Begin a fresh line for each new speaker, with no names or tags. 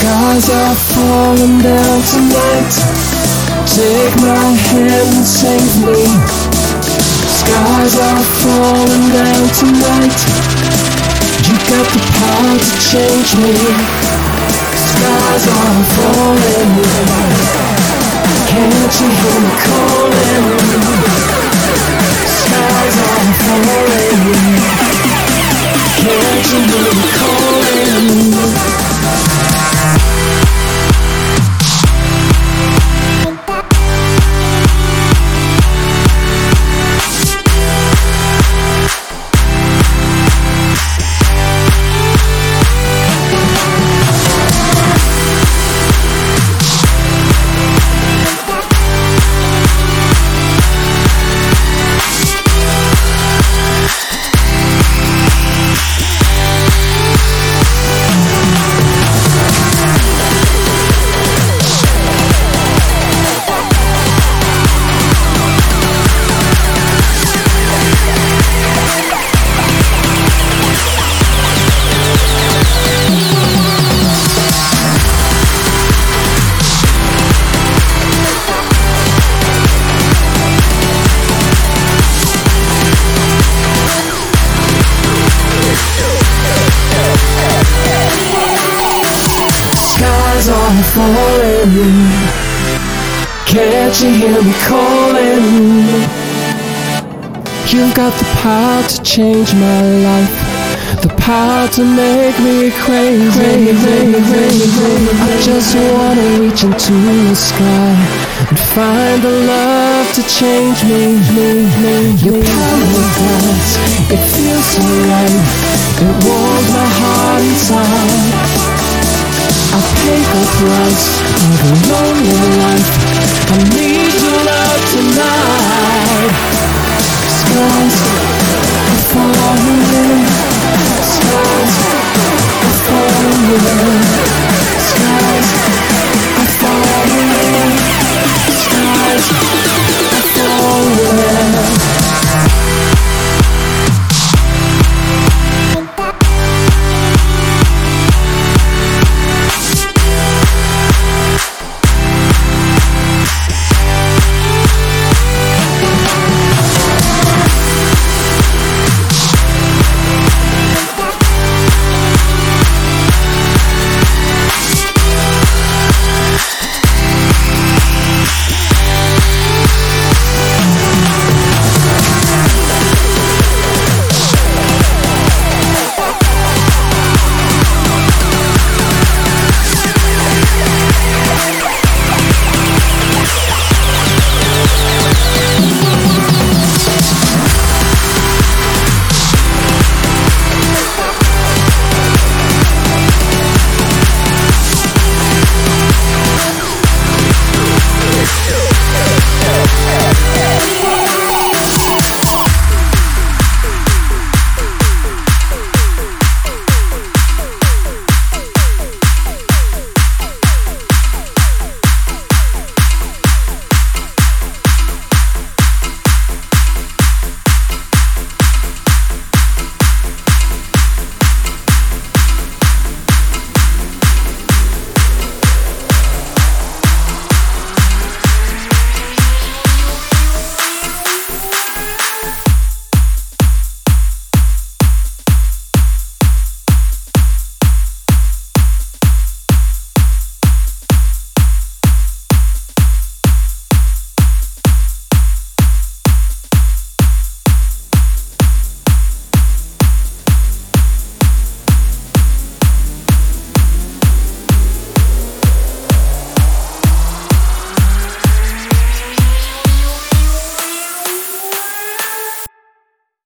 Skies are falling down tonight. Take my hand and save me. Skies are falling down tonight. You got the power to change me. Skies are falling. Can't you hear me calling? Skies are falling. Can't you hear me calling? Are falling. Can't you hear me calling? You've got the power to change my life, the power to make me crazy. I just wanna reach into the sky and find the love to change me. Your paradise, it feels so right. It warms my heart inside. I'll pay the price of a lonely life. I need your love tonight. Skies are falling. Skies are falling.